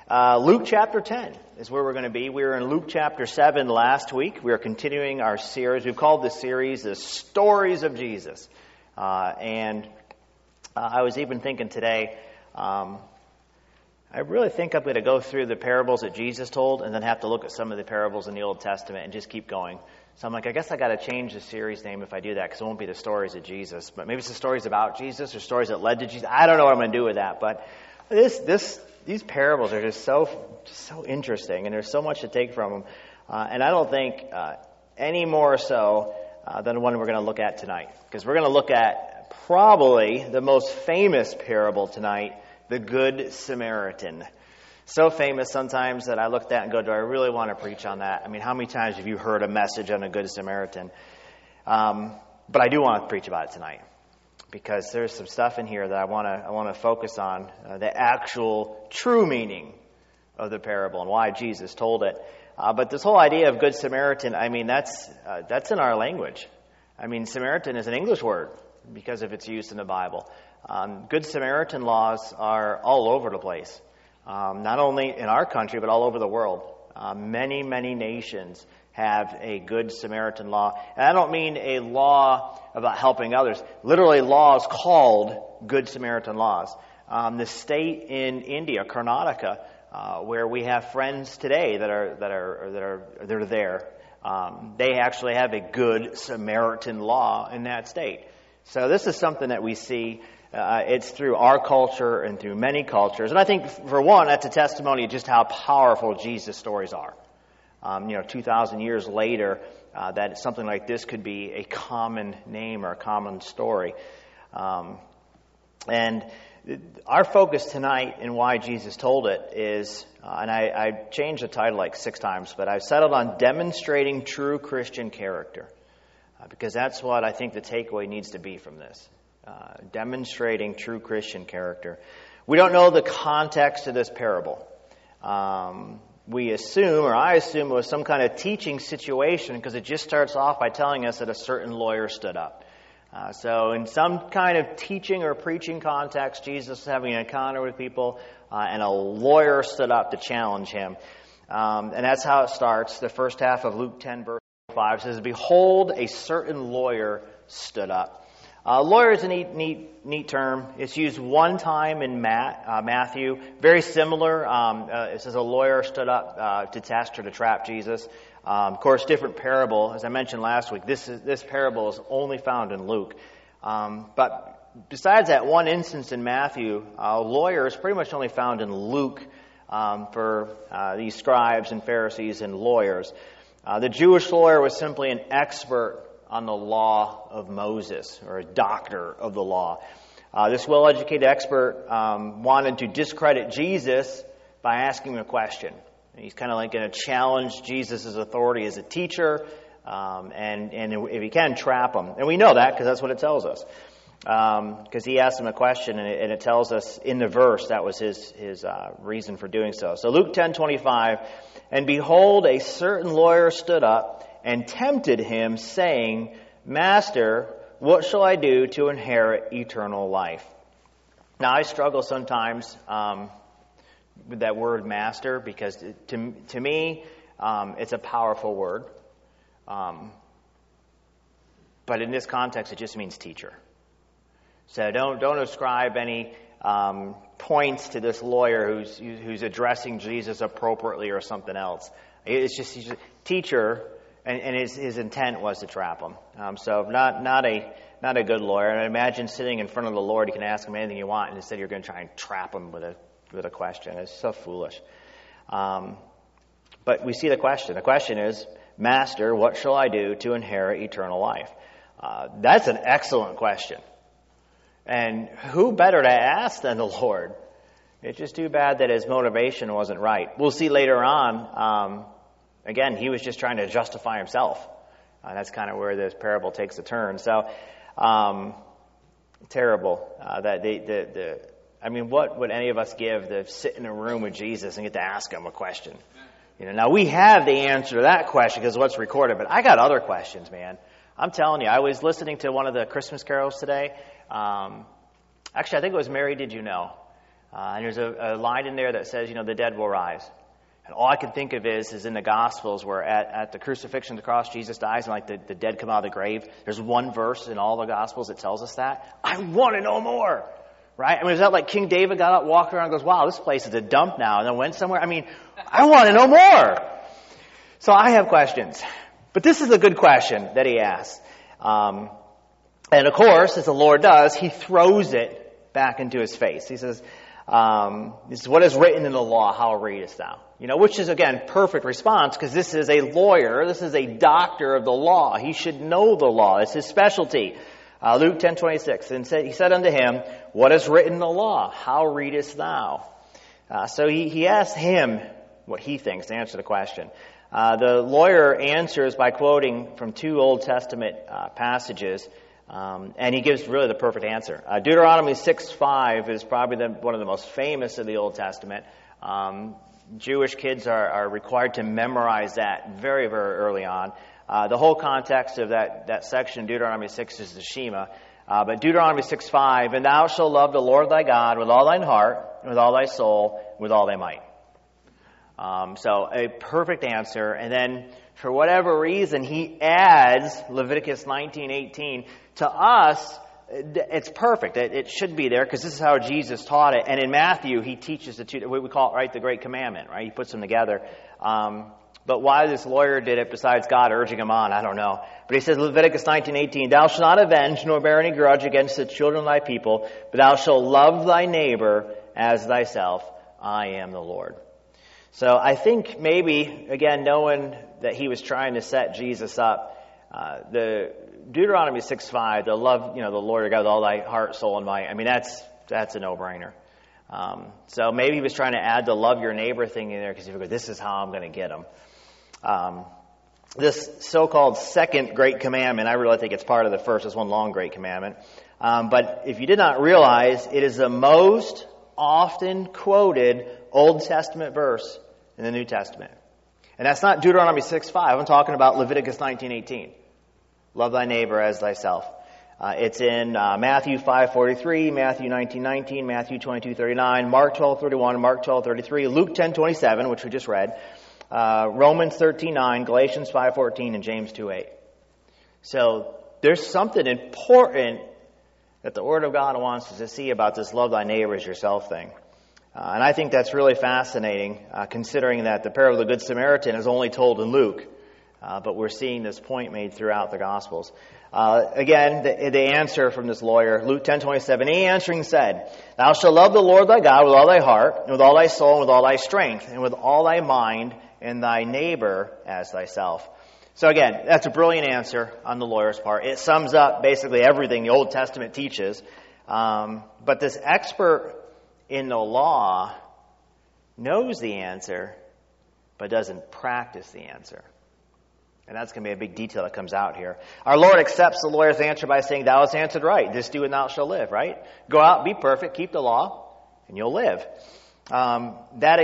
Luke chapter 10 is where we're going to be. We were in Luke chapter 7 last week. We are continuing our series. We've called this series The Stories of Jesus. I was even thinking today, I really think I'm going to go through the parables that Jesus told and then have to look at some of the parables in the Old Testament and just keep going. So I'm like, I guess I got to change the series name if I do that, because it won't be the stories of Jesus. But maybe it's the stories about Jesus or stories that led to Jesus. I don't know what I'm going to do with that. But these parables are just so interesting, and there's so much to take from them. And I don't think any more so than the one we're going to look at tonight, because we're going to look at probably the most famous parable tonight, the Good Samaritan. So famous sometimes that I looked at and go, do I really want to preach on that? I mean, how many times have you heard a message on a Good Samaritan? But I do want to preach about it tonight, because there's some stuff in here that I want to focus on, the actual true meaning of the parable and why Jesus told it. But this whole idea of Good Samaritan, I mean, that's in our language. I mean, Samaritan is an English word because of its use in the Bible. Good Samaritan laws are all over the place, not only in our country, but all over the world. Many nations have a Good Samaritan law. And I don't mean a law about helping others. Literally laws called Good Samaritan laws. The state in India, Karnataka, where we have friends today that are there, they actually have a Good Samaritan law in that state. So this is something that we see. It's through our culture and through many cultures. And I think, for one, that's a testimony of just how powerful Jesus' stories are. 2,000 years later, that something like this could be a common name or a common story. And our focus tonight and why Jesus told it is, and I changed the title like 6 times, but I've settled on demonstrating true Christian character, because that's what I think the takeaway needs to be from this. Demonstrating true Christian character. We don't know the context of this parable. We assume, or I assume, it was some kind of teaching situation, because it just starts off by telling us that a certain lawyer stood up. So in some kind of teaching or preaching context, Jesus was having an encounter with people, and a lawyer stood up to challenge him. And that's how it starts. The first half of Luke 10, verse 5 says, "Behold, a certain lawyer stood up." Lawyer is a neat term. It's used one time in Matthew. Very similar. It says a lawyer stood up to test or to trap Jesus. Of course, different parable. As I mentioned last week, this parable is only found in Luke. But besides that one instance in Matthew, lawyer is pretty much only found in Luke for these scribes and Pharisees and lawyers. The Jewish lawyer was simply an expert on the law of Moses, or a doctor of the law. This well-educated expert wanted to discredit Jesus by asking him a question. He's kind of like going to challenge Jesus' authority as a teacher, and if he can, trap him. And we know that because that's what it tells us. Because he asked him a question, and it tells us in the verse that was his reason for doing so. So Luke 10:25, "And behold, a certain lawyer stood up and tempted him, saying, Master, what shall I do to inherit eternal life?" Now, I struggle sometimes with that word master, because to me, it's a powerful word. But in this context, it just means teacher. So don't ascribe any points to this lawyer who's addressing Jesus appropriately or something else. It's just he's a teacher. And his intent was to trap him. So not a good lawyer. And I imagine sitting in front of the Lord, you can ask him anything you want, and instead you're going to try and trap him with a question. It's so foolish. But we see the question. The question is, Master, what shall I do to inherit eternal life? That's an excellent question. And who better to ask than the Lord? It's just too bad that his motivation wasn't right. We'll see later on. Again, he was just trying to justify himself. That's kind of where this parable takes a turn. So, terrible. What would any of us give to sit in a room with Jesus and get to ask him a question? Now we have the answer to that question because of what's recorded, but I got other questions, man. I'm telling you, I was listening to one of the Christmas carols today. Actually, I think it was Mary Did You Know? And there's a line in there that says, the dead will rise. And all I can think of is in the Gospels where at the crucifixion of the cross, Jesus dies and the dead come out of the grave. There's one verse in all the Gospels that tells us that. I want to know more. Right? Is that like King David got up, walked around and goes, wow, this place is a dump now, and then went somewhere? I want to know more. So I have questions. But this is a good question that he asks. And of course, as the Lord does, he throws it back into his face. He says, this is what is written in the law, how readest thou? Which is, again, perfect response because this is a lawyer. This is a doctor of the law. He should know the law. It's his specialty. Luke 10:26, and he said unto him, what is written in the law? How readest thou? So he asked him what he thinks to answer the question. The lawyer answers by quoting from two Old Testament passages, and he gives really the perfect answer. Deuteronomy 6:5 is probably one of the most famous of the Old Testament. Jewish kids are required to memorize that very, very early on. The whole context of that section, Deuteronomy 6, is the Shema. But Deuteronomy 6:5, and thou shalt love the Lord thy God with all thine heart, and with all thy soul, with all thy might. So a perfect answer. And then, for whatever reason, he adds Leviticus 19:18. To us, it's perfect. It should be there because this is how Jesus taught it. And in Matthew, he teaches the two, what we call, right, the Great Commandment, right? He puts them together. But why this lawyer did it, besides God urging him on, I don't know. But he says, Leviticus 19:18, thou shalt not avenge nor bear any grudge against the children of thy people, but thou shalt love thy neighbor as thyself. I am the Lord. So I think maybe, again, knowing that he was trying to set Jesus up, the Deuteronomy 6:5, the love, the Lord your God with all thy heart, soul, and might. That's a no-brainer. So maybe he was trying to add the love your neighbor thing in there because he figured this is how I'm going to get him. This so-called second great commandment, I really think it's part of the first. It's one long great commandment. But if you did not realize, it is the most often quoted Old Testament verse in the New Testament. And that's not Deuteronomy 6:5. I'm talking about Leviticus 19:18. Love thy neighbor as thyself. It's in Matthew 5:43, Matthew 19:19, Matthew 22:39, Mark 12:31, Mark 12:33, Luke 10:27, which we just read, Romans 13:9, Galatians 5:14, and James 2:8. So there's something important that the Word of God wants us to see about this love thy neighbor as yourself thing. And I think that's really fascinating, considering that the parable of the Good Samaritan is only told in Luke. But we're seeing this point made throughout the Gospels. Again, the answer from this lawyer, Luke 10:27, he answering said, thou shalt love the Lord thy God with all thy heart, and with all thy soul, and with all thy strength, and with all thy mind, and thy neighbor as thyself. So again, that's a brilliant answer on the lawyer's part. It sums up basically everything the Old Testament teaches. But this expert in the law knows the answer, but doesn't practice the answer. And that's going to be a big detail that comes out here. Our Lord accepts the lawyer's answer by saying, thou hast answered right. This do and thou shalt live, right? Go out, be perfect, keep the law, and you'll live. That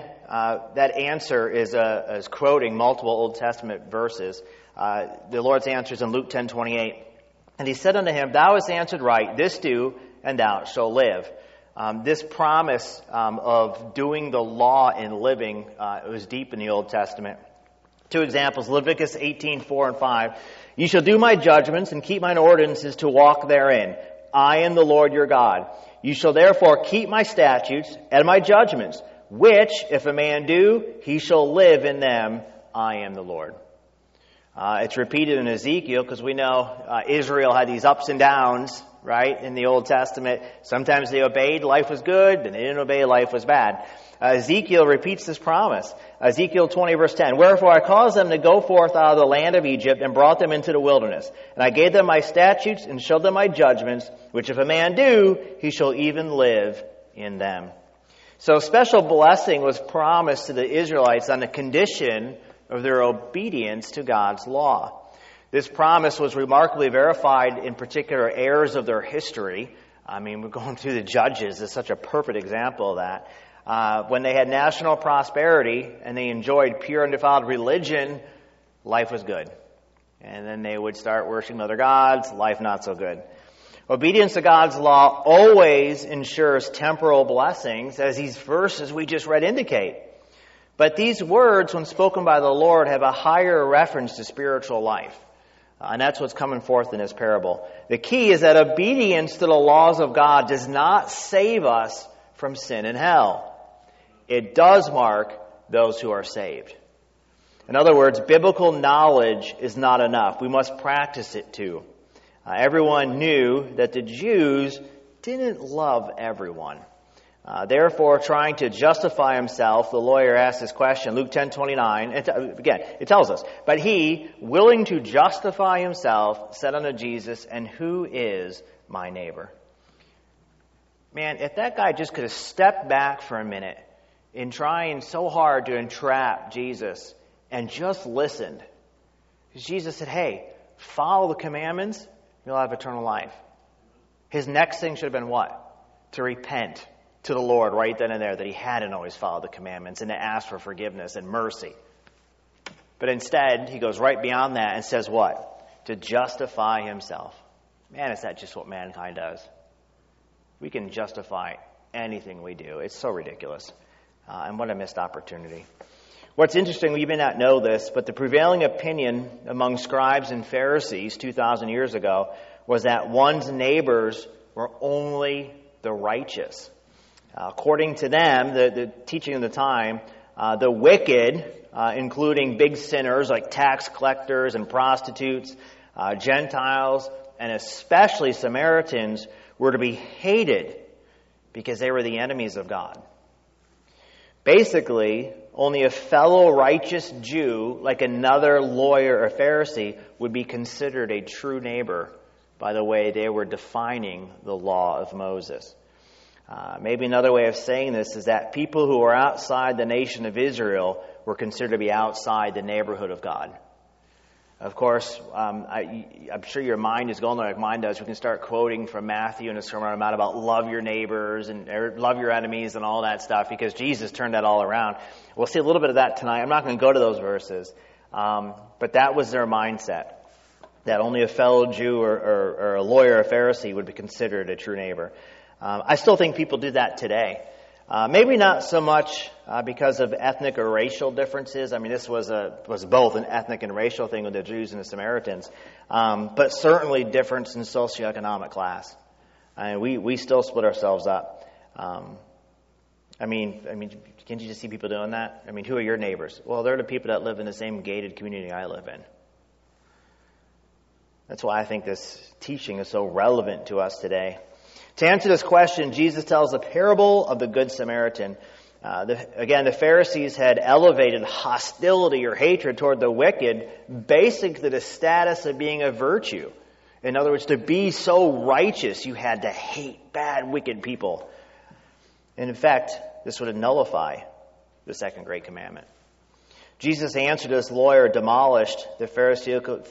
answer is quoting multiple Old Testament verses. The Lord's answer is in Luke 10:28. And he said unto him, thou hast answered right. This do, and thou shalt live. This promise of doing the law and living was deep in the Old Testament. Two examples, Leviticus 18:4 and 5. You shall do my judgments and keep mine ordinances to walk therein. I am the Lord your God. You shall therefore keep my statutes and my judgments, which, if a man do, he shall live in them. I am the Lord. It's repeated in Ezekiel because we know Israel had these ups and downs, right, in the Old Testament. Sometimes they obeyed, life was good, and they didn't obey, life was bad. Ezekiel repeats this promise. Ezekiel 20 verse 10, wherefore I caused them to go forth out of the land of Egypt and brought them into the wilderness. And I gave them my statutes and showed them my judgments, which if a man do, he shall even live in them. So special blessing was promised to the Israelites on the condition of their obedience to God's law. This promise was remarkably verified in particular eras of their history. We're going through the Judges is such a perfect example of that. When they had national prosperity and they enjoyed pure and defiled religion, life was good. And then they would start worshiping other gods, life not so good. Obedience to God's law always ensures temporal blessings, as these verses we just read indicate. But these words, when spoken by the Lord, have a higher reference to spiritual life. And that's what's coming forth in this parable. The key is that obedience to the laws of God does not save us from sin and hell. It does mark those who are saved. In other words, biblical knowledge is not enough. We must practice it too. Everyone knew that the Jews didn't love everyone. Therefore, trying to justify himself, the lawyer asked this question, Luke 10:29. Again, it tells us, "But he, willing to justify himself, said unto Jesus, 'And who is my neighbor?'" Man, if that guy just could have stepped back for a minute in trying so hard to entrap Jesus and just listened. Because Jesus said, "Hey, follow the commandments, you'll have eternal life." His next thing should have been what? To repent to the Lord right then and there that he hadn't always followed the commandments and to ask for forgiveness and mercy. But instead, he goes right beyond that and says what? To justify himself. Man, is that just what mankind does? We can justify anything we do. It's so ridiculous. And what a missed opportunity. What's interesting, you may not know this, but the prevailing opinion among scribes and Pharisees 2,000 years ago was that one's neighbors were only the righteous. According to them, the teaching of the time, the wicked, including big sinners like tax collectors and prostitutes, Gentiles, and especially Samaritans, were to be hated because they were the enemies of God. Basically, only a fellow righteous Jew, like another lawyer or Pharisee, would be considered a true neighbor by the way they were defining the law of Moses. Maybe another way of saying this is that people who were outside the nation of Israel were considered to be outside the neighborhood of God. Of course, I'm sure your mind is going there like mine does. We can start quoting from Matthew and the Sermon on the Mount about love your neighbors and love your enemies and all that stuff because Jesus turned that all around. We'll see a little bit of that tonight. I'm not going to go to those verses. But that was their mindset, that only a fellow Jew or a lawyer or a Pharisee would be considered a true neighbor. I still think people do that today. Maybe not so much because of ethnic or racial differences. I mean, this was both an ethnic and racial thing with the Jews and the Samaritans, but certainly difference in socioeconomic class. We still split ourselves up. I mean, can't you just see people doing that? I mean, who are your neighbors? Well, they're the people that live in the same gated community I live in. That's why I think this teaching is so relevant to us today. To answer this question, Jesus tells the parable of the Good Samaritan. The Pharisees had elevated hostility or hatred toward the wicked, basic to the status of being a virtue. In other words, to be so righteous, you had to hate bad, wicked people. And in fact, this would nullify the second great commandment. Jesus' answer to this lawyer demolished the Pharisaical,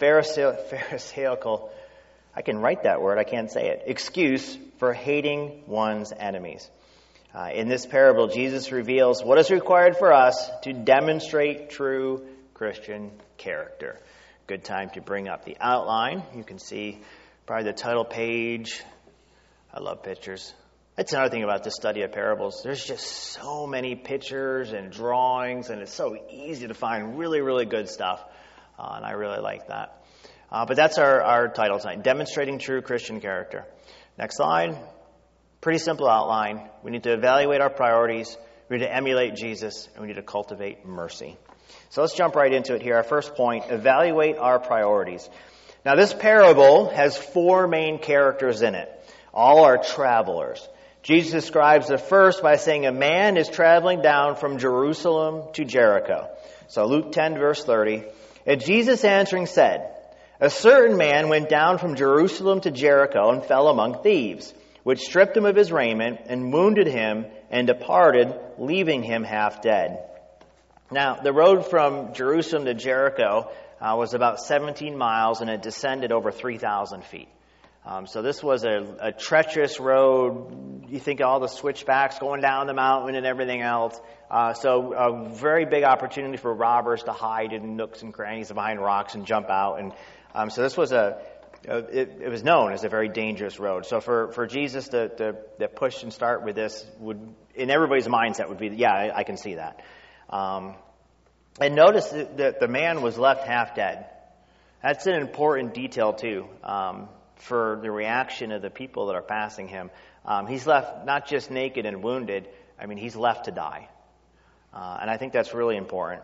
I can write that word, I can't say it, excuse for hating one's enemies. In this parable, Jesus reveals what is required for us to demonstrate true Christian character. Good time to bring up the outline. You can see probably the title page. I love pictures. That's another thing about the study of parables. There's just so many pictures and drawings, and it's so easy to find really, really good stuff. And I really like that. But that's our title tonight, Demonstrating True Christian Character. Next slide. Pretty simple outline. We need to evaluate our priorities. We need to emulate Jesus, and we need to cultivate mercy. So let's jump right into it here. Our first point, evaluate our priorities. Now, this parable has four main characters in it. All are travelers. Jesus describes the first by saying a man is traveling down from Jerusalem to Jericho. So Luke 10, verse 30. And Jesus answering said, a certain man went down from Jerusalem to Jericho and fell among thieves, which stripped him of his raiment and wounded him and departed, leaving him half dead. Now, the road from Jerusalem to Jericho was about 17 miles and it descended over 3,000 feet. So this was a treacherous road. You think of all the switchbacks going down the mountain and everything else. So a very big opportunity for robbers to hide in nooks and crannies behind rocks and jump out. And so this was a it was known as a very dangerous road. So for Jesus to push and start with this would, in everybody's mindset, would be, yeah, I can see that. And notice that the man was left half dead. That's an important detail too, for the reaction of the people that are passing him. He's left not just naked and wounded. I mean, he's left to die. And I think that's really important.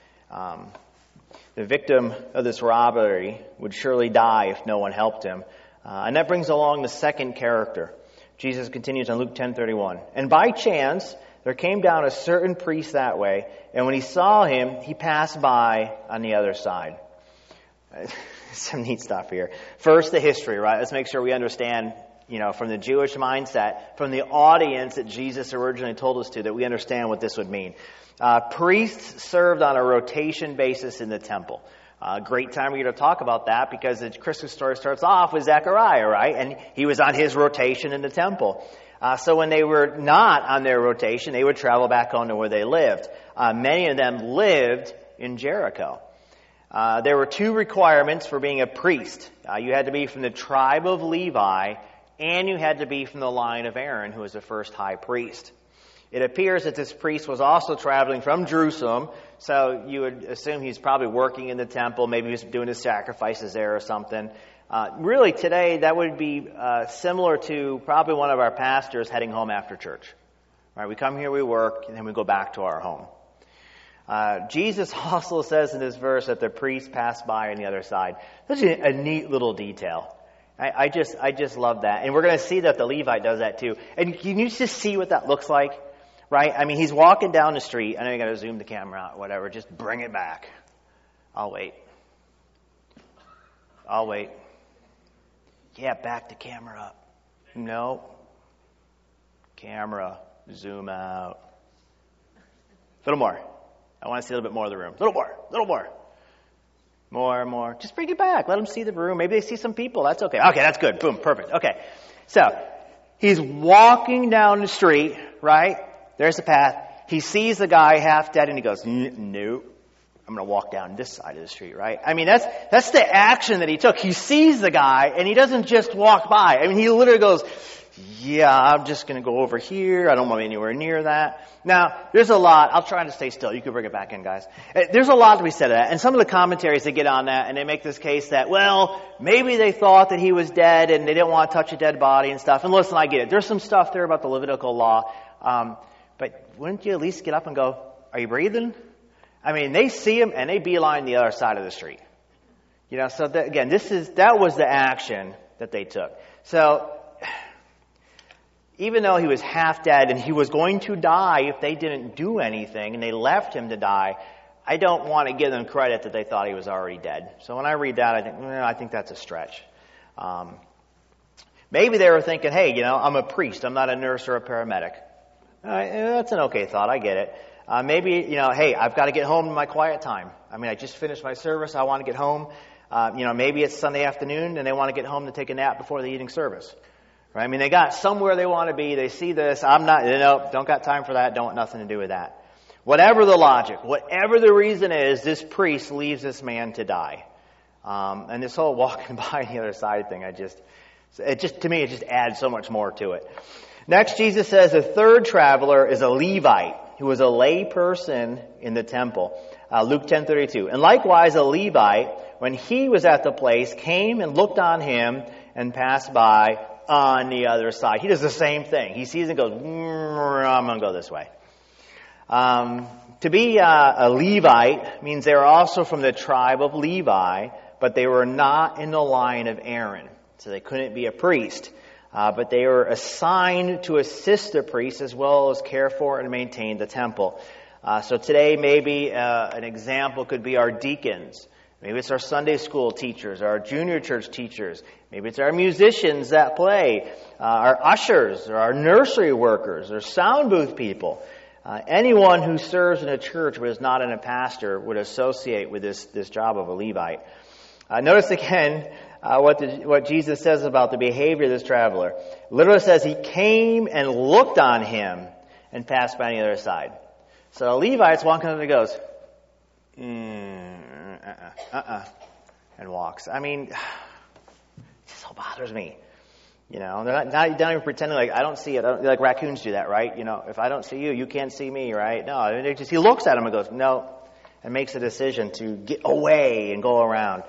The victim of this robbery would surely die if no one helped him. And that brings along the second character. Jesus continues in Luke 10:31. And by chance, there came down a certain priest that way, and when he saw him, he passed by on the other side. Some neat stuff here. First, the history, right? Let's make sure we understand, from the Jewish mindset, from the audience that Jesus originally told us to, that we understand what this would mean. Priests served on a rotation basis in the temple. Great time for you to talk about that because the Christmas story starts off with Zechariah, right? And he was on his rotation in the temple. So when they were not on their rotation, they would travel back home to where they lived. Many of them lived in Jericho. There were two requirements for being a priest. You had to be from the tribe of Levi, and you had to be from the line of Aaron, who was the first high priest. It appears that this priest was also traveling from Jerusalem, so you would assume he's probably working in the temple. Maybe he was doing his sacrifices there or something. Really, today, that would be similar to probably one of our pastors heading home after church. Right? We come here, we work, and then we go back to our home. Jesus also says in this verse that the priest passed by on the other side. That's a neat little detail. I just love that. And we're going to see that the Levite does that too. And can you just see what that looks like? Right? I mean, he's walking down the street. I know you got to zoom the camera out, whatever. Just bring it back. I'll wait. Yeah, back the camera up. No. Camera. Zoom out. A little more. I want to see a little bit more of the room. A little more. More. Just bring it back. Let them see the room. Maybe they see some people. That's okay. Okay, that's good. Boom, perfect. Okay. So, he's walking down the street, right? There's the path. He sees the guy half dead and he goes, no, I'm going to walk down this side of the street, right? I mean, that's the action that he took. He sees the guy and he doesn't just walk by. I mean, he literally goes, yeah, I'm just going to go over here. I don't want to be anywhere near that. Now, there's a lot. I'll try to stay still. You can bring it back in, guys. There's a lot to be said of that. And some of the commentaries that get on that, and they make this case that, well, maybe they thought that he was dead and they didn't want to touch a dead body and stuff. And listen, I get it. There's some stuff there about the Levitical law. But wouldn't you at least get up and go, are you breathing? I mean, they see him and they beeline the other side of the street. So again, that was the action that they took. So, even though he was half dead and he was going to die if they didn't do anything and they left him to die, I don't want to give them credit that they thought he was already dead. So when I read that, I think that's a stretch. Maybe they were thinking, hey, I'm a priest. I'm not a nurse or a paramedic. That's an okay thought. I get it. Maybe, hey, I've got to get home in my quiet time. I mean, I just finished my service. I want to get home. Maybe it's Sunday afternoon and they want to get home to take a nap before the evening service. Right? I mean, they got somewhere they want to be. They see this. I'm not, don't got time for that. Don't want nothing to do with that. Whatever the logic, whatever the reason is, this priest leaves this man to die. And this whole walking by on the other side thing, to me, it just adds so much more to it. Next, Jesus says the third traveler is a Levite who was a lay person in the temple. Luke 10:32. And likewise, a Levite, when he was at the place, came and looked on him and passed by on the other side. He does the same thing. He sees and goes, I'm going to go this way. To be a Levite means they were also from the tribe of Levi, but they were not in the line of Aaron. So they couldn't be a priest. But they were assigned to assist the priest as well as care for and maintain the temple. So today maybe an example could be our deacons. Maybe it's our Sunday school teachers, our junior church teachers. Maybe it's our musicians that play, our ushers, or our nursery workers, or sound booth people. Anyone who serves in a church but is not in a pastor would associate with this job of a Levite. Notice again what Jesus says about the behavior of this traveler. Literally says he came and looked on him and passed by on the other side. So a Levite's walking up and goes, and walks. I mean, bothers me. You know, they're not even pretending like I don't see it. Like raccoons do that, right? You know, if I don't see you, you can't see me, right? No, he looks at him and goes, no, and makes a decision to get away and go around.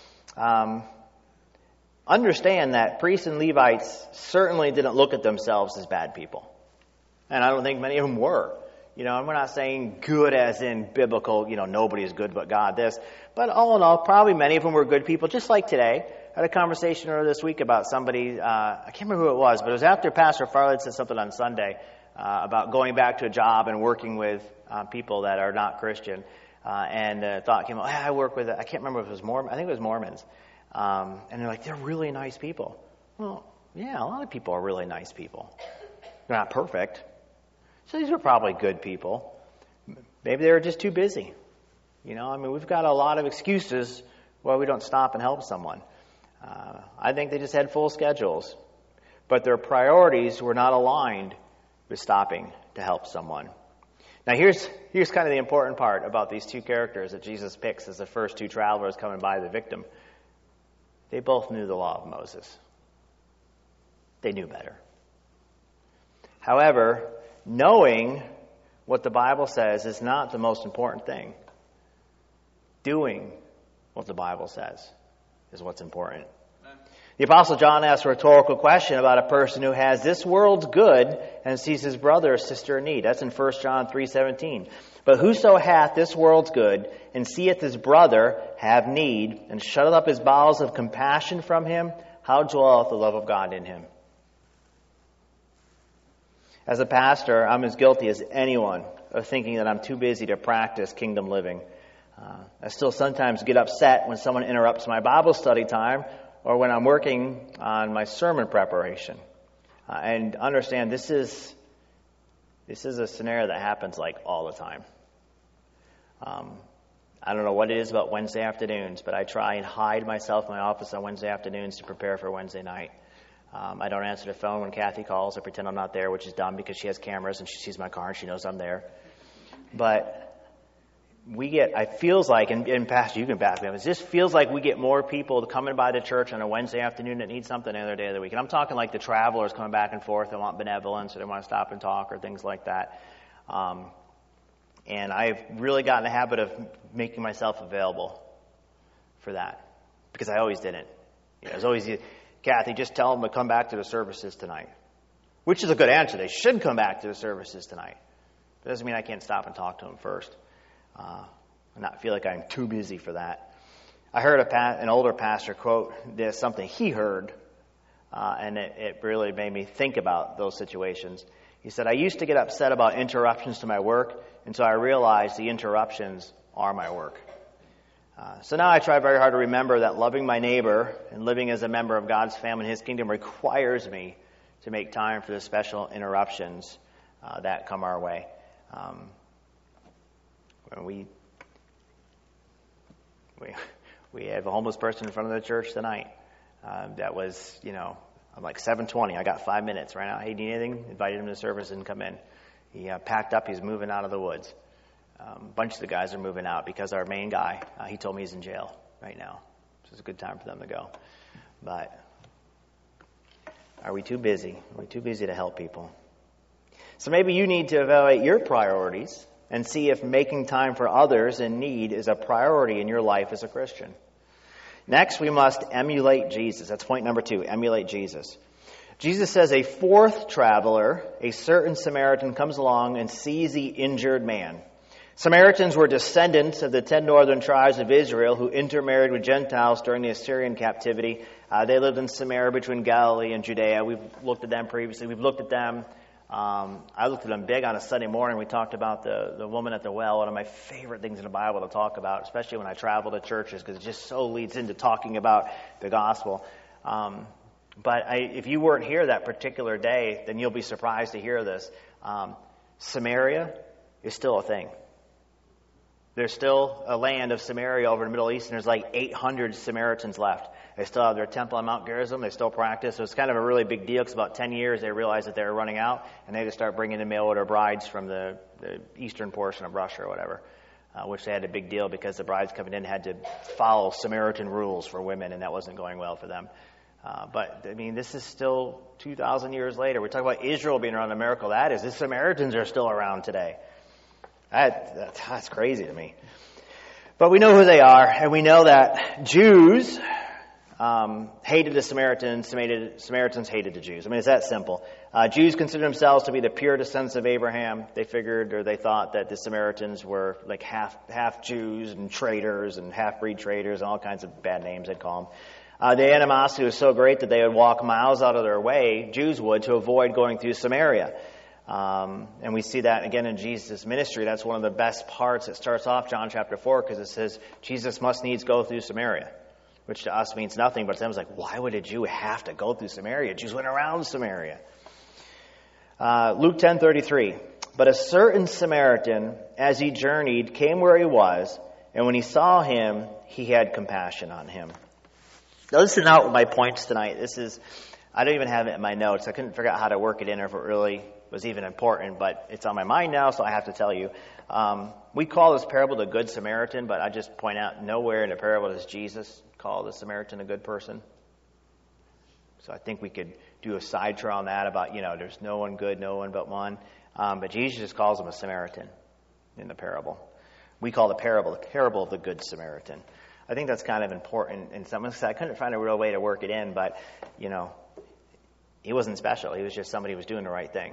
Understand that priests and Levites certainly didn't look at themselves as bad people. And I don't think many of them were. You know, and we're not saying good as in biblical, you know, nobody is good but God, this. But all in all, probably many of them were good people, just like today. I had a conversation earlier this week about somebody, I can't remember who it was, but it was after Pastor Farley said something on Sunday about going back to a job and working with people that are not Christian. And thought came up, I work with, I can't remember if it was Mormon, I think it was Mormons. And they're like, they're really nice people. Well, yeah, a lot of people are really nice people. They're not perfect. So these are probably good people. Maybe they were just too busy. You know, I mean, we've got a lot of excuses why we don't stop and help someone. I think they just had full schedules. But their priorities were not aligned with stopping to help someone. Now here's kind of the important part about these two characters that Jesus picks as the first two travelers coming by the victim. They both knew the law of Moses. They knew better. However, knowing what the Bible says is not the most important thing. Doing what the Bible says is what's important. The Apostle John asks a rhetorical question about a person who has this world's good and sees his brother or sister in need. That's in 1 John 3:17. But whoso hath this world's good and seeth his brother have need and shutteth up his bowels of compassion from him, how dwelleth the love of God in him? As a pastor, I'm as guilty as anyone of thinking that I'm too busy to practice kingdom living. I still sometimes get upset when someone interrupts my Bible study time or when I'm working on my sermon preparation. And understand this is a scenario that happens like all the time. I don't know what it is about Wednesday afternoons, but I try and hide myself in my office on Wednesday afternoons to prepare for Wednesday night. I don't answer the phone when Kathy calls. I pretend I'm not there, which is dumb because she has cameras and she sees my car and she knows I'm there. But it feels like, and Pastor, you can back me up, it just feels like we get more people coming by the church on a Wednesday afternoon that need something any other day of the week. And I'm talking like the travelers coming back and forth that want benevolence or they want to stop and talk or things like that. And I've really gotten in the habit of making myself available for that because I always didn't. You know, it was always, Kathy, just tell them to come back to the services tonight, which is a good answer. They should come back to the services tonight. It doesn't mean I can't stop and talk to them first. And not feel like I'm too busy for that. I heard an older pastor quote something he heard, and it really made me think about those situations. He said, I used to get upset about interruptions to my work until I realized the interruptions are my work. So now I try very hard to remember that loving my neighbor and living as a member of God's family and His kingdom requires me to make time for the special interruptions that come our way. We have a homeless person in front of the church tonight. That was, I'm like 7:20. I got 5 minutes right now. Hey, need anything? Invited him to service and come in. He packed up. He's moving out of the woods. A bunch of the guys are moving out because our main guy, he told me he's in jail right now. So it's a good time for them to go. But are we too busy? Are we too busy to help people? So maybe you need to evaluate your priorities and see if making time for others in need is a priority in your life as a Christian. Next, we must emulate Jesus. That's point number 2, emulate Jesus. Jesus says a fourth traveler, a certain Samaritan, comes along and sees the injured man. Samaritans were descendants of the 10 northern tribes of Israel who intermarried with Gentiles during the Assyrian captivity. They lived in Samaria between Galilee and Judea. We've looked at them previously. We've looked at them. I looked at them big on a Sunday morning. We talked about the woman at the well, one of my favorite things in the Bible to talk about, especially when I travel to churches, because it just so leads into talking about the gospel. But if you weren't here that particular day, then you'll be surprised to hear this. Samaria is still a thing. There's still a land of Samaria over in the Middle East, and there's like 800 Samaritans left. They still have their temple on Mount Gerizim. They still practice. So it's kind of a really big deal because about 10 years they realized that they were running out, and they had to start bringing in mail order brides from the eastern portion of Russia or whatever, which they had a big deal because the brides coming in had to follow Samaritan rules for women, and that wasn't going well for them. But, I mean, this is still 2,000 years later. We're talking about Israel being around a miracle. That is, the Samaritans are still around today. That's crazy to me. But we know who they are, and we know that Jews hated the Samaritans, Samaritans hated the Jews. I mean, it's that simple. Jews considered themselves to be the pure descendants of Abraham. They figured, or they thought, that the Samaritans were like half Jews and traitors and half-breed traitors and all kinds of bad names they'd call them. The animosity was so great that they would walk miles out of their way, Jews would, to avoid going through Samaria. And we see that again in Jesus' ministry. That's one of the best parts. It starts off John chapter 4 because it says Jesus must needs go through Samaria, which to us means nothing, but to them it's like, why would a Jew have to go through Samaria? Jews went around Samaria. Luke 10:33. But a certain Samaritan, as he journeyed, came where he was, and when he saw him, he had compassion on him. Now, listen out with my points tonight. I don't even have it in my notes. I couldn't figure out how to work it in or if it really was even important, but it's on my mind now, so I have to tell you. We call this parable the Good Samaritan, but I just point out nowhere in the parable does Jesus call the Samaritan a good person. So I think we could do a sidetrack on that about, there's no one good, no one but one. But Jesus just calls him a Samaritan in the parable. We call the parable of the Good Samaritan. I think that's kind of important. And someone said, I couldn't find a real way to work it in, but, he wasn't special. He was just somebody who was doing the right thing.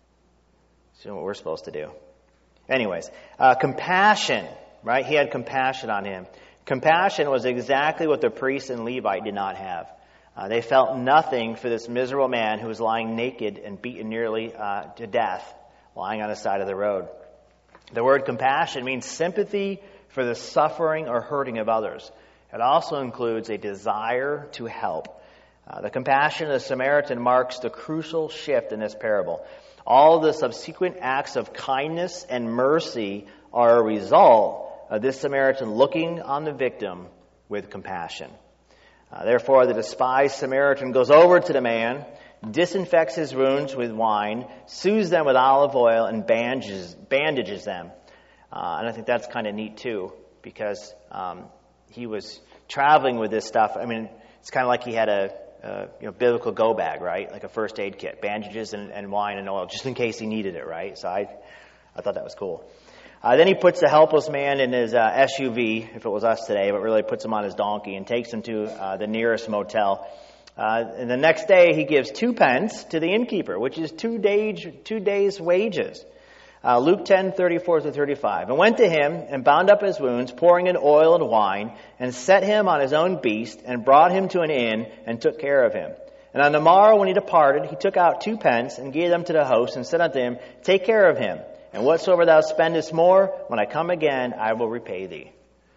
He's doing what we're supposed to do. Anyways, compassion, right? He had compassion on him. Compassion was exactly what the priest and Levite did not have. They felt nothing for this miserable man who was lying naked and beaten nearly to death, lying on the side of the road. The word compassion means sympathy for the suffering or hurting of others. It also includes a desire to help. The compassion of the Samaritan marks the crucial shift in this parable. All the subsequent acts of kindness and mercy are a result of this Samaritan looking on the victim with compassion. Therefore, the despised Samaritan goes over to the man, disinfects his wounds with wine, soothes them with olive oil, and bandages them. And I think that's kind of neat, too, because he was traveling with this stuff. I mean, it's kind of like he had a biblical go bag, right? Like a first aid kit, bandages and wine and oil, just in case he needed it, right? So I thought that was cool. Then he puts the helpless man in his SUV, if it was us today, but really puts him on his donkey and takes him to the nearest motel. And the next day he gives 2 pence to the innkeeper, which is 2 days' wages. Luke 10:34-35. And went to him and bound up his wounds, pouring in oil and wine, and set him on his own beast, and brought him to an inn, and took care of him. And on the morrow when he departed, he took out 2 pence, and gave them to the host, and said unto him, Take care of him, and whatsoever thou spendest more, when I come again, I will repay thee.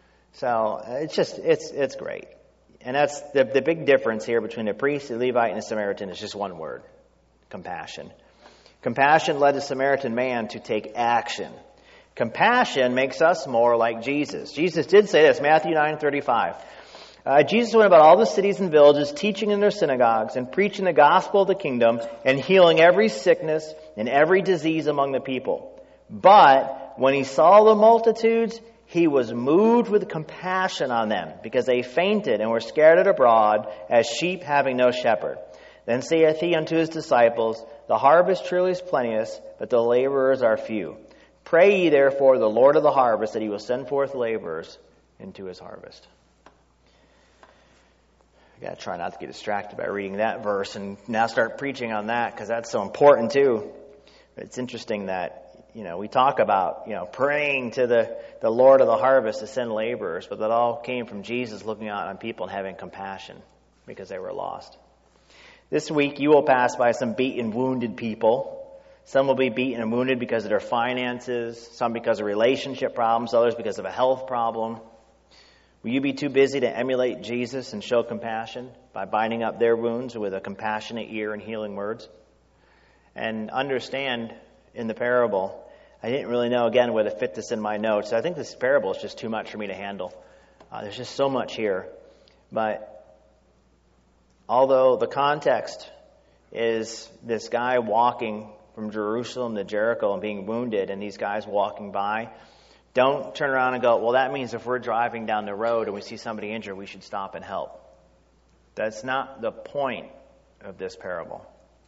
So it's great. And that's the big difference here between the priest, the Levite, and the Samaritan is just one word: compassion. Compassion led the Samaritan man to take action. Compassion makes us more like Jesus. Jesus did say this, Matthew 9:35. Jesus went about all the cities and villages, teaching in their synagogues and preaching the gospel of the kingdom and healing every sickness and every disease among the people. But when he saw the multitudes, he was moved with compassion on them, because they fainted and were scattered abroad as sheep having no shepherd. Then saith he unto his disciples, The harvest truly is plenteous, but the laborers are few. Pray ye therefore the Lord of the harvest that he will send forth laborers into his harvest. I got to try not to get distracted by reading that verse and now start preaching on that, because that's so important too. It's interesting that we talk about praying to the Lord of the harvest to send laborers, but that all came from Jesus looking out on people and having compassion because they were lost. This week you will pass by some beaten, wounded people. Some will be beaten and wounded because of their finances, some because of relationship problems, others because of a health problem. Will you be too busy to emulate Jesus and show compassion by binding up their wounds with a compassionate ear and healing words? And understand, in the parable, I didn't really know, again, where to fit this in my notes. I think this parable is just too much for me to handle. There's just so much here. But although the context is this guy walking from Jerusalem to Jericho and being wounded, and these guys walking by, don't turn around and go, well, that means if we're driving down the road and we see somebody injured, we should stop and help. That's not the point of this parable.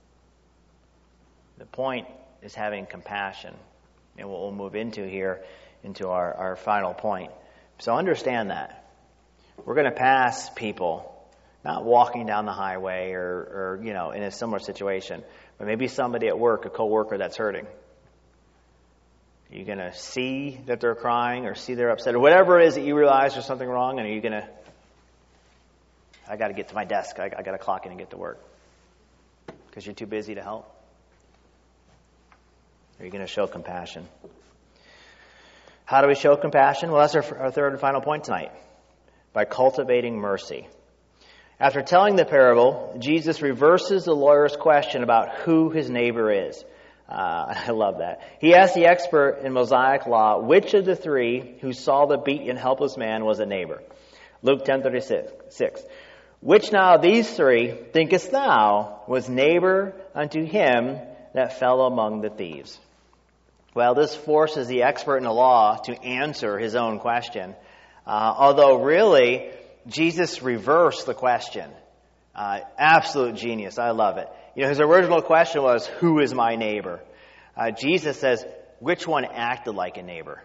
The point is having compassion. And what we'll move into here, into our final point. So understand that. We're going to pass people, not walking down the highway or in a similar situation, but maybe somebody at work, a coworker that's hurting. Are you going to see that they're crying or see they're upset or whatever it is that you realize there's something wrong, and are you going to, I got to get to my desk, I got to clock in and get to work because you're too busy to help? Are you going to show compassion? How do we show compassion? Well, that's our third and final point tonight. By cultivating mercy. After telling the parable, Jesus reverses the lawyer's question about who his neighbor is. I love that. He asked the expert in Mosaic law, which of the three who saw the beaten, helpless man was a neighbor? Luke 10:36. Which now of these three thinkest thou was neighbor unto him that fell among the thieves? Well, this forces the expert in the law to answer his own question. Although really, Jesus reversed the question. Absolute genius. I love it. His original question was, who is my neighbor? Jesus says, which one acted like a neighbor?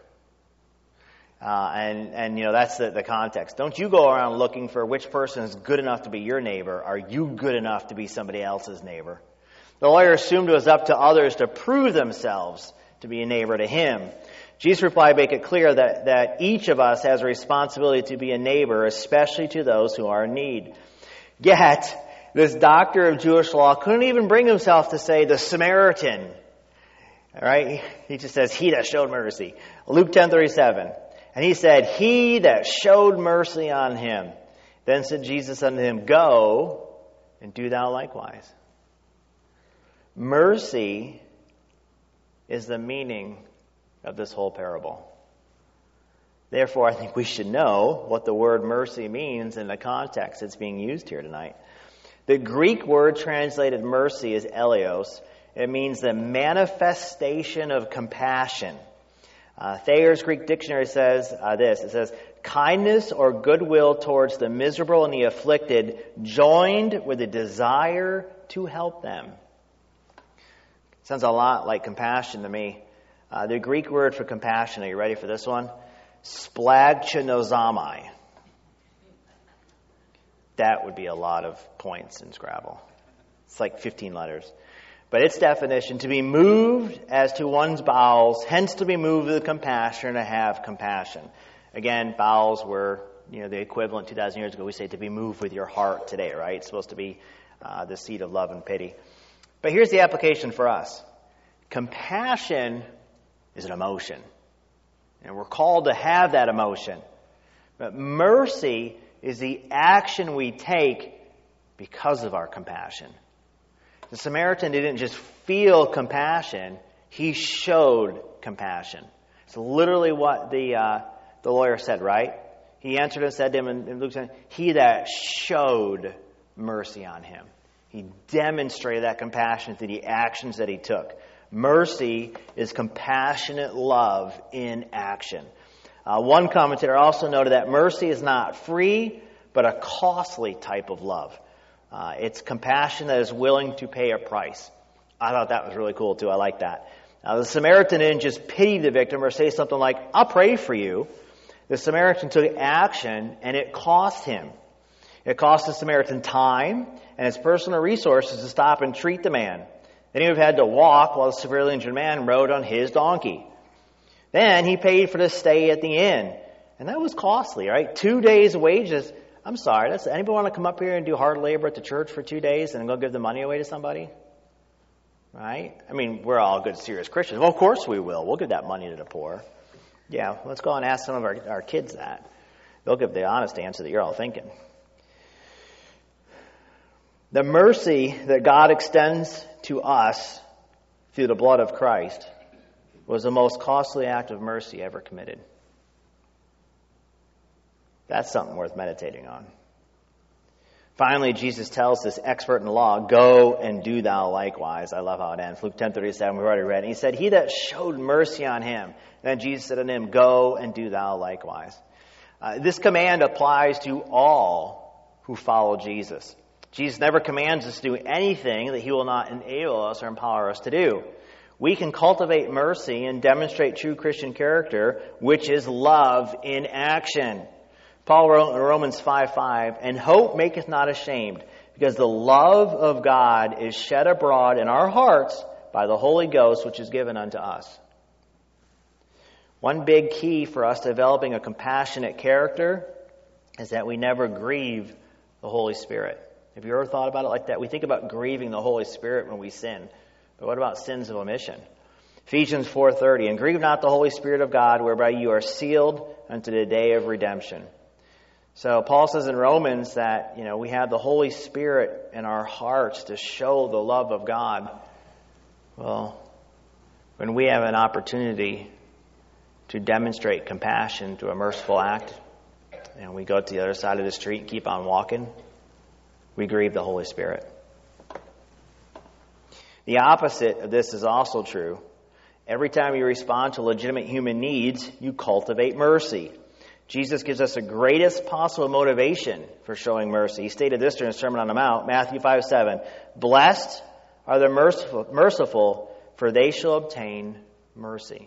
And that's the context. Don't you go around looking for which person is good enough to be your neighbor. Are you good enough to be somebody else's neighbor? The lawyer assumed it was up to others to prove themselves to be a neighbor to him. Jesus' reply made it clear that each of us has a responsibility to be a neighbor, especially to those who are in need. Yet, this doctor of Jewish law couldn't even bring himself to say the Samaritan. All right? He just says, he that showed mercy. Luke 10:37. And he said, he that showed mercy on him. Then said Jesus unto him, go and do thou likewise. Mercy is the meaning of this whole parable. Therefore, I think we should know what the word mercy means in the context it's being used here tonight. The Greek word translated mercy is eleos. It means the manifestation of compassion. Thayer's Greek dictionary says this. It says, kindness or goodwill towards the miserable and the afflicted, joined with a desire to help them. Sounds a lot like compassion to me. The Greek word for compassion, are you ready for this one? Splagchinozomai. That would be a lot of points in Scrabble. It's like 15 letters. But its definition, to be moved as to one's bowels, hence to be moved with compassion, to have compassion. Again, bowels were, the equivalent 2,000 years ago. We say to be moved with your heart today, right? It's supposed to be the seat of love and pity. But here's the application for us. Compassion is an emotion. And we're called to have that emotion. But mercy is the action we take because of our compassion. The Samaritan didn't just feel compassion, he showed compassion. It's literally what the lawyer said, right? He answered and said to him in Luke 10, he that showed mercy on him. He demonstrated that compassion through the actions that he took. Mercy is compassionate love in action. One commentator also noted that mercy is not free, but a costly type of love. It's compassion that is willing to pay a price. I thought that was really cool too. I like that. The Samaritan didn't just pity the victim or say something like, I'll pray for you. The Samaritan took action, and it cost him. It cost the Samaritan time and his personal resources to stop and treat the man. Then he would have had to walk while the severely injured man rode on his donkey. Then he paid for the stay at the inn. And that was costly, right? 2 days' wages. I'm sorry, anybody want to come up here and do hard labor at the church for 2 days and go give the money away to somebody? Right? I mean, we're all good, serious Christians. Well, of course we will. We'll give that money to the poor. Yeah, let's go and ask some of our kids that. They'll give the honest answer that you're all thinking. The mercy that God extends to us through the blood of Christ was the most costly act of mercy ever committed. That's something worth meditating on. Finally, Jesus tells this expert in the law, go and do thou likewise. I love how it ends. Luke 10:37, we've already read. And he said, he that showed mercy on him. And then Jesus said unto him, go and do thou likewise. This command applies to all who follow Jesus. Jesus never commands us to do anything that he will not enable us or empower us to do. We can cultivate mercy and demonstrate true Christian character, which is love in action. Paul wrote in Romans 5:5, "And hope maketh not ashamed, because the love of God is shed abroad in our hearts by the Holy Ghost, which is given unto us." One big key for us developing a compassionate character is that we never grieve the Holy Spirit. Have you ever thought about it like that? We think about grieving the Holy Spirit when we sin. But what about sins of omission? Ephesians 4:30, "And grieve not the Holy Spirit of God, whereby you are sealed unto the day of redemption." So Paul says in Romans that, we have the Holy Spirit in our hearts to show the love of God. Well, when we have an opportunity to demonstrate compassion through a merciful act, and we go to the other side of the street and keep on walking, we grieve the Holy Spirit. The opposite of this is also true. Every time you respond to legitimate human needs, you cultivate mercy. Jesus gives us the greatest possible motivation for showing mercy. He stated this during the Sermon on the Mount, Matthew 5:7, "Blessed are the merciful, for they shall obtain mercy."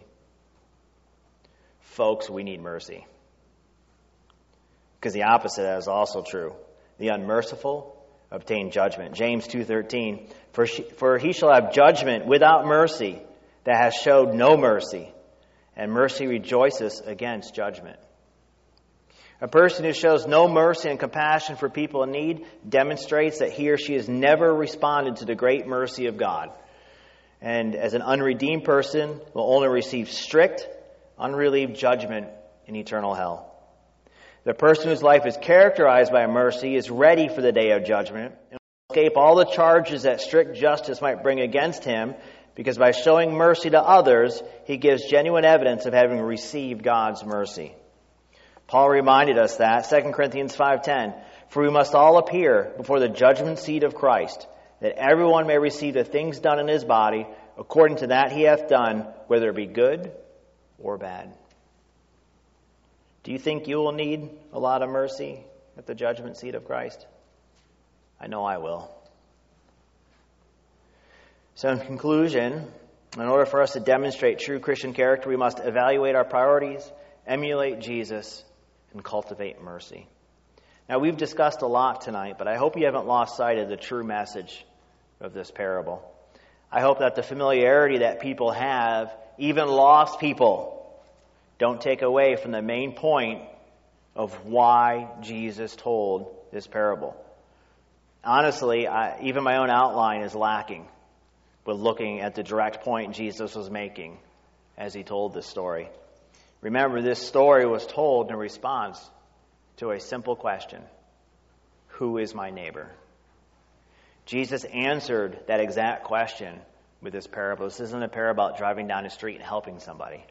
Folks, we need mercy. Because the opposite is also true. The unmerciful obtain judgment. James 2:13, For he shall have judgment without mercy that has showed no mercy, and mercy rejoices against judgment. A person who shows no mercy and compassion for people in need demonstrates that he or she has never responded to the great mercy of God. And as an unredeemed person, will only receive strict, unrelieved judgment in eternal hell. The person whose life is characterized by mercy is ready for the day of judgment and will escape all the charges that strict justice might bring against him, because by showing mercy to others, he gives genuine evidence of having received God's mercy. Paul reminded us that, 2 Corinthians 5:10, "For we must all appear before the judgment seat of Christ, that everyone may receive the things done in his body, according to that he hath done, whether it be good or bad." Do you think you will need a lot of mercy at the judgment seat of Christ? I know I will. So in conclusion, in order for us to demonstrate true Christian character, we must evaluate our priorities, emulate Jesus, and cultivate mercy. Now, we've discussed a lot tonight, but I hope you haven't lost sight of the true message of this parable. I hope that the familiarity that people have, even lost people, don't take away from the main point of why Jesus told this parable. Honestly, even my own outline is lacking with looking at the direct point Jesus was making as he told this story. Remember, this story was told in response to a simple question: who is my neighbor? Jesus answered that exact question with this parable. This isn't a parable about driving down the street and helping somebody.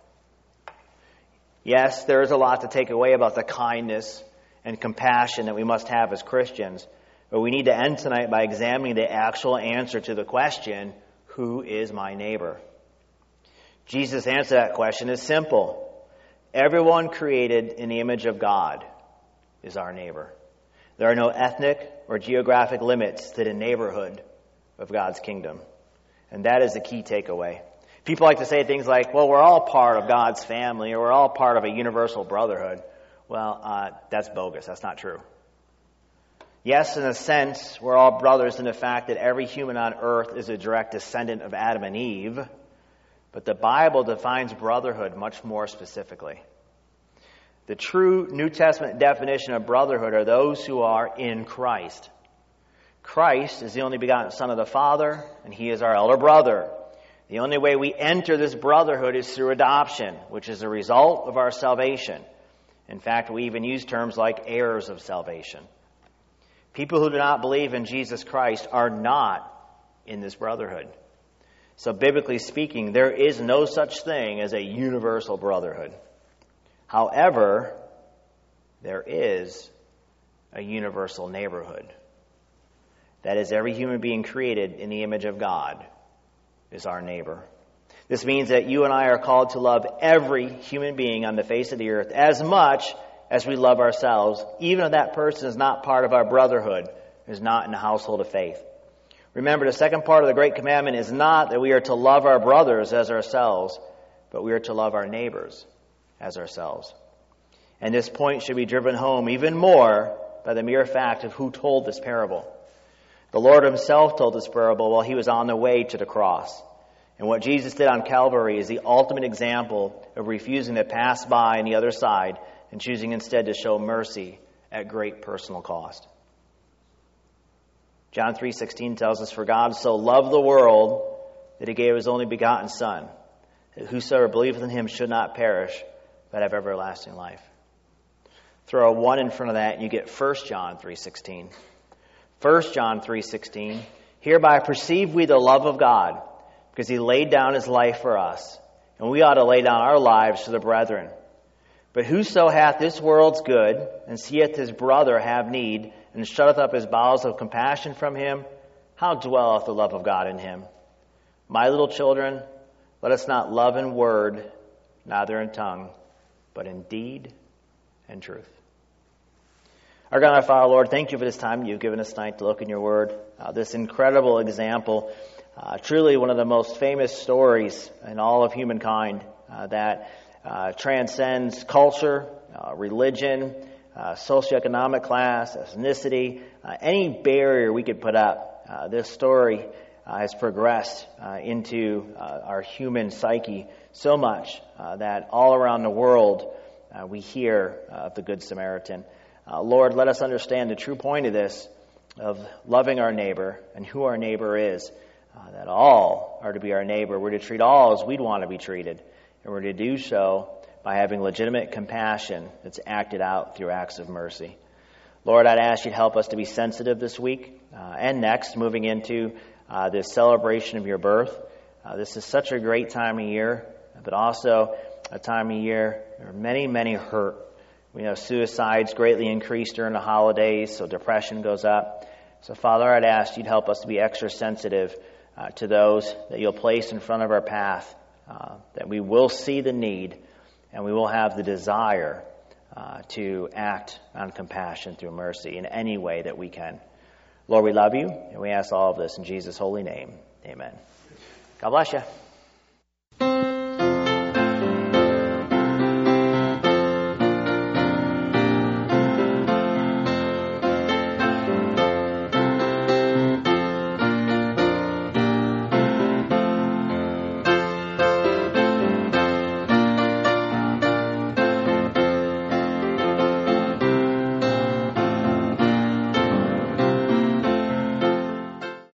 Yes, there is a lot to take away about the kindness and compassion that we must have as Christians, but we need to end tonight by examining the actual answer to the question, who is my neighbor? Jesus' answer to that question is simple. Everyone created in the image of God is our neighbor. There are no ethnic or geographic limits to the neighborhood of God's kingdom. And that is the key takeaway. People like to say things like, well, we're all part of God's family, or we're all part of a universal brotherhood. Well, that's bogus. That's not true. Yes, in a sense, we're all brothers in the fact that every human on earth is a direct descendant of Adam and Eve. But the Bible defines brotherhood much more specifically. The true New Testament definition of brotherhood are those who are in Christ. Christ is the only begotten Son of the Father, and he is our elder brother. The only way we enter this brotherhood is through adoption, which is a result of our salvation. In fact, we even use terms like heirs of salvation. People who do not believe in Jesus Christ are not in this brotherhood. So biblically speaking, there is no such thing as a universal brotherhood. However, there is a universal neighborhood. That is, every human being created in the image of God is our neighbor. This means that you and I are called to love every human being on the face of the earth as much as we love ourselves, even if that person is not part of our brotherhood, is not in the household of faith. Remember, the second part of the Great Commandment is not that we are to love our brothers as ourselves, but we are to love our neighbors as ourselves. And this point should be driven home even more by the mere fact of who told this parable. The Lord himself told this parable while he was on the way to the cross. And what Jesus did on Calvary is the ultimate example of refusing to pass by on the other side and choosing instead to show mercy at great personal cost. John 3:16 tells us, "For God so loved the world that he gave his only begotten Son, that whosoever believeth in him should not perish, but have everlasting life." Throw a 1 in front of that and you get 1 John 3:16. 1 John 3:16, "Hereby perceive we the love of God, because he laid down his life for us, and we ought to lay down our lives for the brethren. But whoso hath this world's good, and seeth his brother have need, and shutteth up his bowels of compassion from him, how dwelleth the love of God in him? My little children, let us not love in word, neither in tongue, but in deed and truth." Our God and our Father, Lord, thank you for this time you've given us tonight to look in your word. This incredible example, truly one of the most famous stories in all of humankind that transcends culture, religion, socioeconomic class, ethnicity, any barrier we could put up. This story has progressed into our human psyche so much that all around the world we hear of the Good Samaritan. Lord, let us understand the true point of this, of loving our neighbor and who our neighbor is, that all are to be our neighbor. We're to treat all as we'd want to be treated, and we're to do so by having legitimate compassion that's acted out through acts of mercy. Lord, I'd ask you to help us to be sensitive this week and next, moving into this celebration of your birth. This is such a great time of year, but also a time of year where many, many hurt. We know suicides greatly increase during the holidays, so depression goes up. So, Father, I'd ask you to help us to be extra sensitive to those that you'll place in front of our path, that we will see the need and we will have the desire to act on compassion through mercy in any way that we can. Lord, we love you, and we ask all of this in Jesus' holy name. Amen. God bless you.